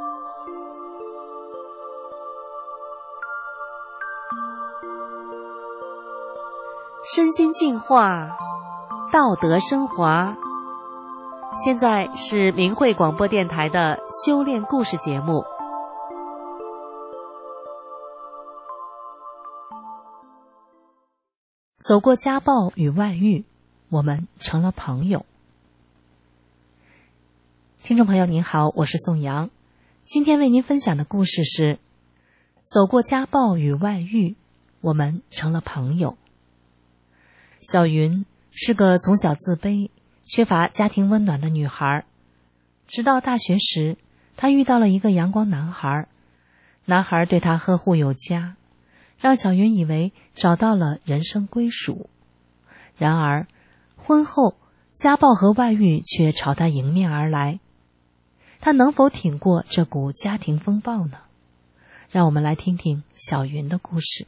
身心净化，道德升华。现在是明慧广播电台的修炼故事节目。走过家暴与外遇，我们成了朋友。听众朋友您好，我是宋阳，今天为您分享的故事是走过家暴与外遇，我们成了朋友。小云是个从小自卑、缺乏家庭温暖的女孩，直到大学时，她遇到了一个阳光男孩，男孩对她呵护有加，让小云以为找到了人生归属。然而，婚后家暴和外遇却朝她迎面而来，她能否挺过这股家庭风暴呢？让我们来听听小云的故事。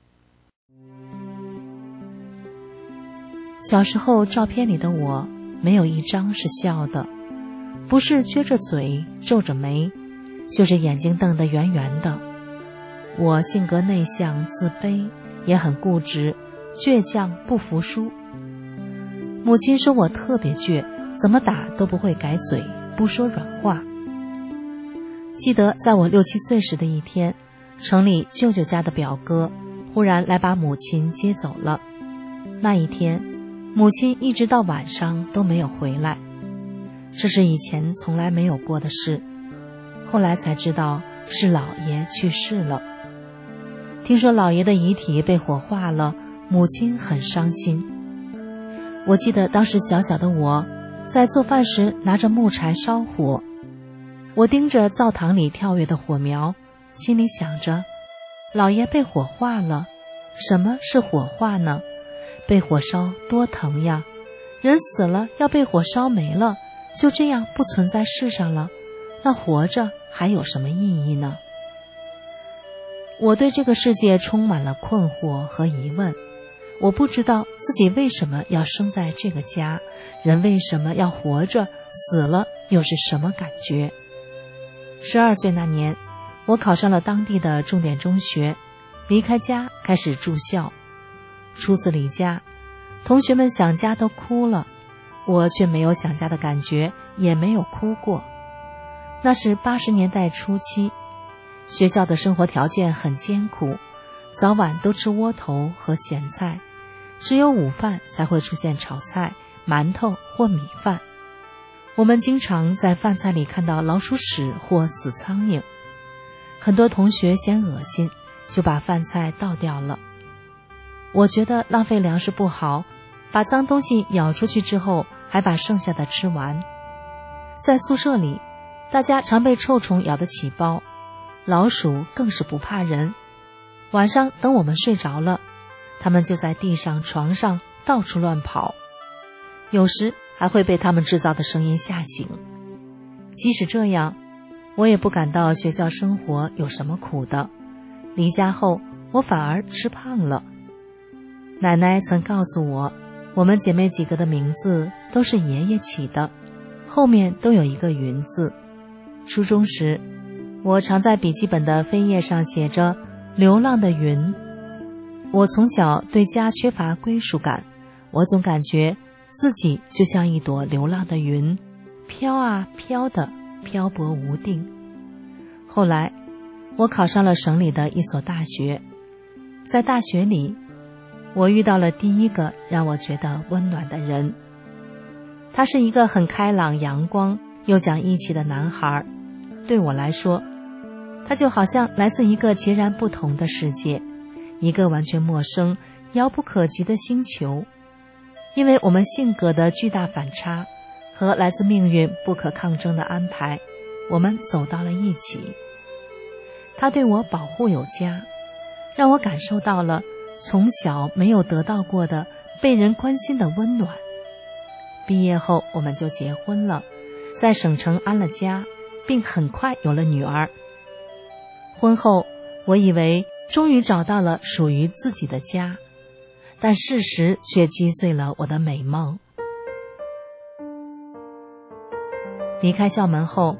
小时候照片里的我，没有一张是笑的，不是撅着嘴皱着眉，就是眼睛瞪得圆圆的。我性格内向自卑，也很固执倔强不服输。母亲说我特别倔，怎么打都不会改嘴，不说软话。记得在我6、7岁时的一天，城里舅舅家的表哥忽然来把母亲接走了。那一天母亲一直到晚上都没有回来，这是以前从来没有过的事。后来才知道是姥爷去世了。听说姥爷的遗体被火化了，母亲很伤心。我记得当时小小的我在做饭时拿着木柴烧火，我盯着灶堂里跳跃的火苗，心里想着，姥爷被火化了，什么是火化呢？被火烧多疼呀，人死了要被火烧没了，就这样不存在世上了，那活着还有什么意义呢？我对这个世界充满了困惑和疑问，我不知道自己为什么要生在这个家，人为什么要活着，死了又是什么感觉。12岁那年，我考上了当地的重点中学，离开家开始住校。初次离家，同学们想家都哭了，我却没有想家的感觉，也没有哭过。那是80年代初期，学校的生活条件很艰苦，早晚都吃窝头和咸菜，只有午饭才会出现炒菜、馒头或米饭。我们经常在饭菜里看到老鼠屎或死苍蝇，很多同学嫌恶心，就把饭菜倒掉了。我觉得浪费粮食不好，把脏东西舀出去之后，还把剩下的吃完。在宿舍里，大家常被臭虫咬得起包，老鼠更是不怕人。晚上等我们睡着了，它们就在地上、床上到处乱跑，有时还会被它们制造的声音吓醒。即使这样，我也不感到学校生活有什么苦的。离家后，我反而吃胖了。奶奶曾告诉我，我们姐妹几个的名字都是爷爷起的，后面都有一个云字。初中时，我常在笔记本的扉页上写着流浪的云。我从小对家缺乏归属感，我总感觉自己就像一朵流浪的云，飘啊飘的，漂泊无定。后来我考上了省里的一所大学，在大学里，我遇到了第一个让我觉得温暖的人。他是一个很开朗阳光又讲义气的男孩，对我来说，他就好像来自一个截然不同的世界，一个完全陌生遥不可及的星球。因为我们性格的巨大反差和来自命运不可抗争的安排，我们走到了一起。他对我保护有加，让我感受到了从小没有得到过的被人关心的温暖。毕业后我们就结婚了，在省城安了家，并很快有了女儿。婚后，我以为终于找到了属于自己的家，但事实却击碎了我的美梦。离开校门后，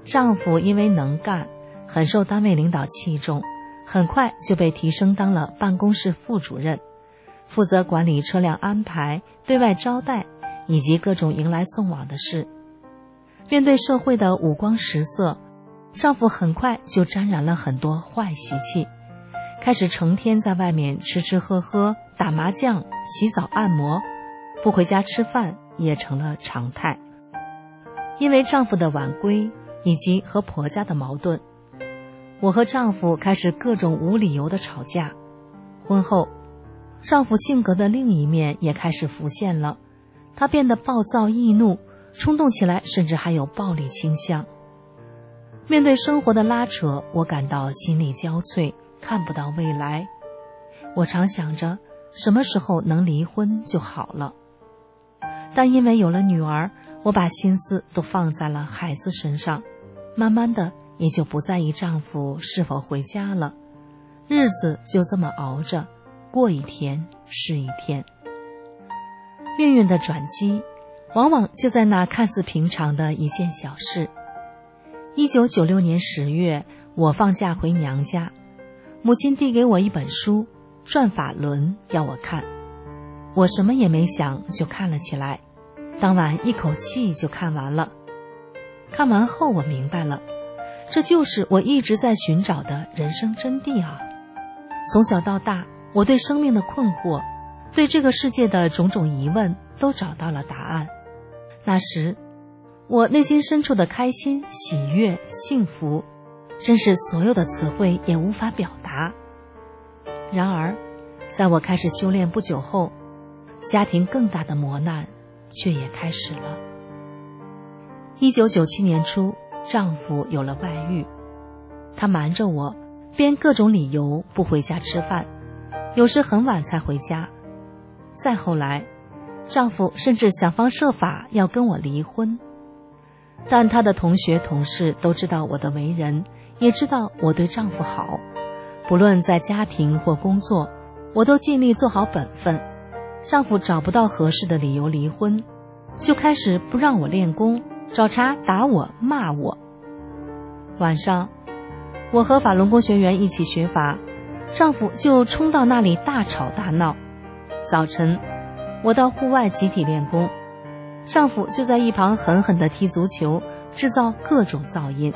丈夫因为能干，很受单位领导器重，很快就被提升当了办公室副主任，负责管理车辆安排、对外招待以及各种迎来送往的事。面对社会的五光十色，丈夫很快就沾染了很多坏习气，开始成天在外面吃吃喝喝、打麻将、洗澡按摩，不回家吃饭也成了常态。因为丈夫的晚归以及和婆家的矛盾，我和丈夫开始各种无理由的吵架。婚后，丈夫性格的另一面也开始浮现了，他变得暴躁易怒，冲动起来甚至还有暴力倾向。面对生活的拉扯，我感到心力交瘁，看不到未来。我常想着什么时候能离婚就好了，但因为有了女儿，我把心思都放在了孩子身上，慢慢的也就不在意丈夫是否回家了，日子就这么熬着，过一天是一天。命运的转机往往就在那看似平常的一件小事。1996年10月，我放假回娘家，母亲递给我一本书《转法轮》，要我看。我什么也没想就看了起来，当晚一口气就看完了。看完后我明白了，这就是我一直在寻找的人生真谛啊！从小到大，我对生命的困惑，对这个世界的种种疑问都找到了答案。那时我内心深处的开心、喜悦、幸福，真是所有的词汇也无法表达。然而在我开始修炼不久后，家庭更大的磨难却也开始了。1997年初，丈夫有了外遇，他瞒着我，编各种理由不回家吃饭，有时很晚才回家。再后来，丈夫甚至想方设法要跟我离婚。但她的同学同事都知道我的为人，也知道我对丈夫好，不论在家庭或工作，我都尽力做好本分。丈夫找不到合适的理由离婚，就开始不让我练功，找茬打我骂我。晚上我和法轮功学员一起学法，丈夫就冲到那里大吵大闹。早晨我到户外集体练功，丈夫就在一旁狠狠地踢足球，制造各种噪音。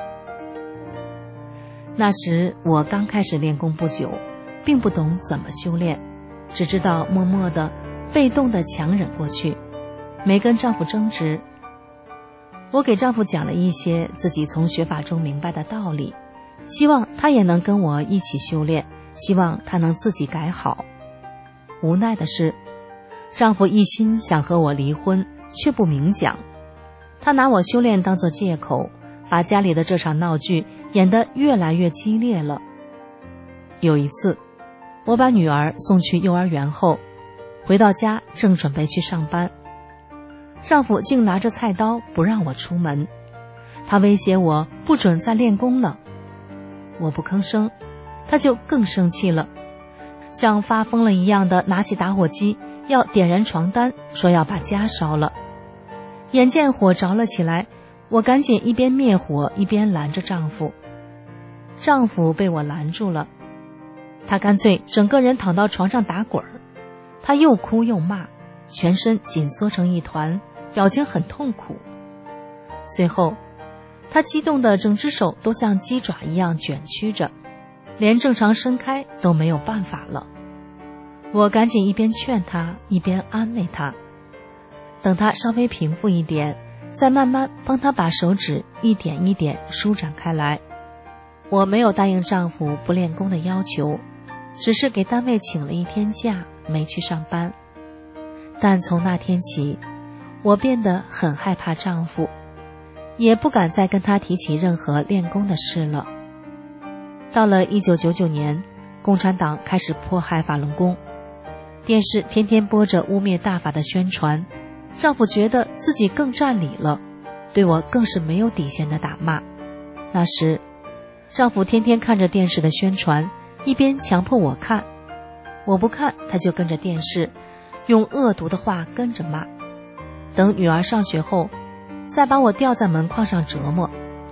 那时我刚开始练功不久，并不懂怎么修炼，只知道默默地被动地强忍过去，没跟丈夫争执。我给丈夫讲了一些自己从学法中明白的道理，希望他也能跟我一起修炼，希望他能自己改好。无奈的是，丈夫一心想和我离婚，却不明讲。他拿我修炼当作借口，把家里的这场闹剧演得越来越激烈了。有一次，我把女儿送去幼儿园后，回到家正准备去上班，丈夫竟拿着菜刀不让我出门，他威胁我不准再练功了。我不吭声，他就更生气了，像发疯了一样的拿起打火机要点燃床单，说要把家烧了。眼见火着了起来，我赶紧一边灭火一边拦着丈夫。丈夫被我拦住了，他干脆整个人躺到床上打滚儿，他又哭又骂，全身紧缩成一团，表情很痛苦。最后他激动的整只手都像鸡爪一样卷曲着，连正常伸开都没有办法了。我赶紧一边劝他一边安慰他，等他稍微平复一点，再慢慢帮他把手指一点一点舒展开来。我没有答应丈夫不练功的要求，只是给单位请了1天假，没去上班。但从那天起，我变得很害怕丈夫，也不敢再跟他提起任何练功的事了。到了1999年，共产党开始迫害法轮功，电视天天播着污蔑大法的宣传，丈夫觉得自己更占理了，对我更是没有底线的打骂。那时丈夫天天看着电视的宣传，一边强迫我看，我不看他就跟着电视用恶毒的话跟着骂。等女儿上学后，再把我吊在门框上折磨。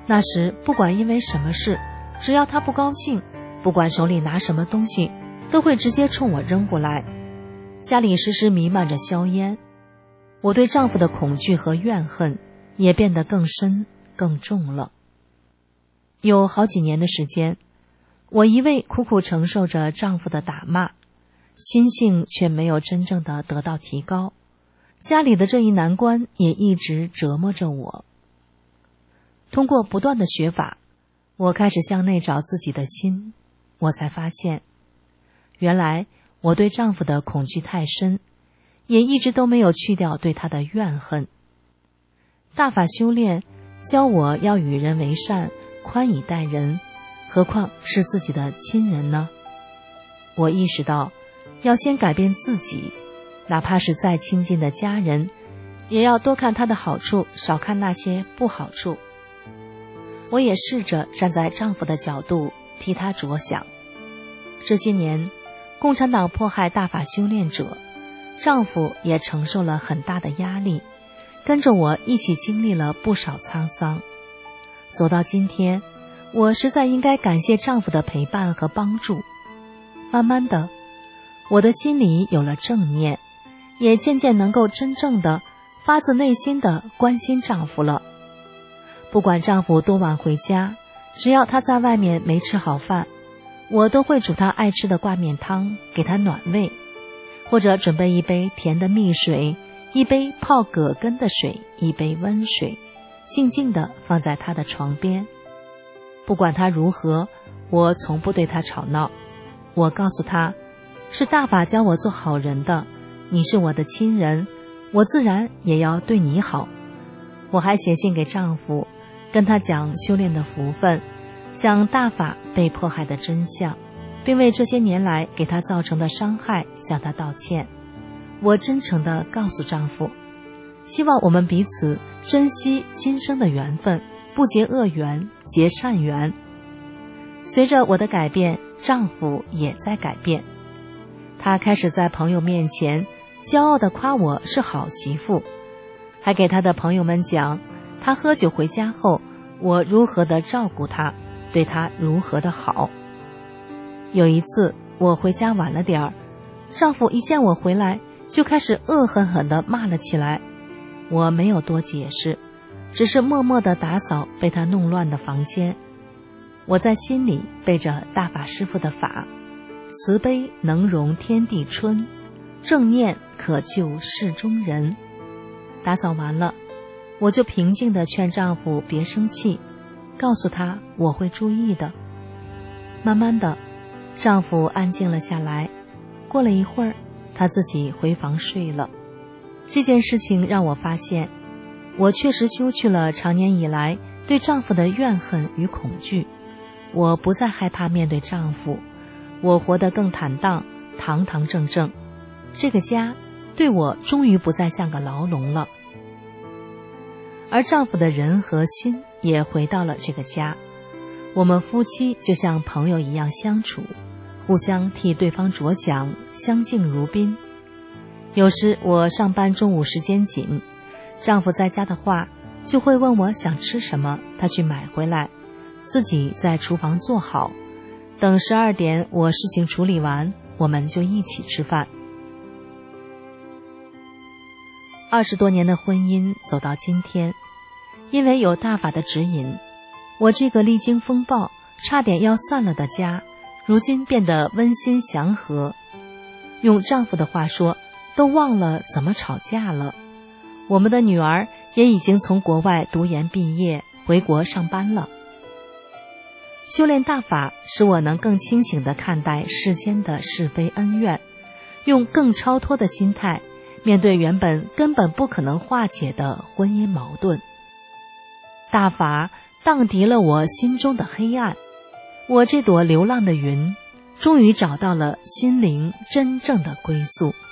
那时不管因为什么事，只要他不高兴，不管手里拿什么东西，都会直接冲我扔过来。家里时时弥漫着硝烟，我对丈夫的恐惧和怨恨也变得更深更重了。有好几年的时间，我一味苦苦承受着丈夫的打骂，心性却没有真正的得到提高，家里的这一难关也一直折磨着我。通过不断的学法，我开始向内找自己的心，我才发现，原来我对丈夫的恐惧太深，也一直都没有去掉对他的怨恨。大法修炼教我要与人为善，宽以待人，何况是自己的亲人呢？我意识到要先改变自己，哪怕是再亲近的家人，也要多看他的好处，少看那些不好处。我也试着站在丈夫的角度替他着想。这些年，共产党迫害大法修炼者，丈夫也承受了很大的压力，跟着我一起经历了不少沧桑。走到今天，我实在应该感谢丈夫的陪伴和帮助。慢慢的，我的心里有了正念，也渐渐能够真正的发自内心的关心丈夫了。不管丈夫多晚回家，只要他在外面没吃好饭，我都会煮他爱吃的挂面汤给他暖胃，或者准备一杯甜的蜜水，一杯泡葛根的水，一杯温水，静静地放在他的床边。不管他如何，我从不对他吵闹。我告诉他，是大法教我做好人的，你是我的亲人，我自然也要对你好。我还写信给丈夫，跟他讲修炼的福分，讲大法被迫害的真相，并为这些年来给他造成的伤害向他道歉。我真诚地告诉丈夫，希望我们彼此珍惜今生的缘分，不结恶缘，结善缘。随着我的改变，丈夫也在改变。他开始在朋友面前骄傲地夸我是好媳妇，还给他的朋友们讲他喝酒回家后，我如何的照顾他，对他如何的好。有一次我回家晚了点儿，丈夫一见我回来就开始恶狠狠地骂了起来。我没有多解释，只是默默地打扫被他弄乱的房间。我在心里背着大法师父的法，慈悲能容天地春，正念可救世中人。打扫完了，我就平静地劝丈夫别生气，告诉他我会注意的。慢慢的，丈夫安静了下来，过了一会儿，他自己回房睡了。这件事情让我发现，我确实修去了长年以来对丈夫的怨恨与恐惧。我不再害怕面对丈夫，我活得更坦荡，堂堂正正。这个家对我终于不再像个牢笼了。而丈夫的人和心也回到了这个家，我们夫妻就像朋友一样相处，互相替对方着想，相敬如宾。有时我上班中午时间紧，丈夫在家的话就会问我想吃什么，他去买回来，自己在厨房做好，等12点我事情处理完，我们就一起吃饭。20多年的婚姻走到今天，因为有大法的指引，我这个历经风暴差点要散了的家，如今变得温馨祥和。用丈夫的话说，都忘了怎么吵架了。我们的女儿也已经从国外读研毕业，回国上班了。修炼大法使我能更清醒地看待世间的是非恩怨，用更超脱的心态面对原本根本不可能化解的婚姻矛盾。大法荡涤了我心中的黑暗，我这朵流浪的云终于找到了心灵真正的归宿。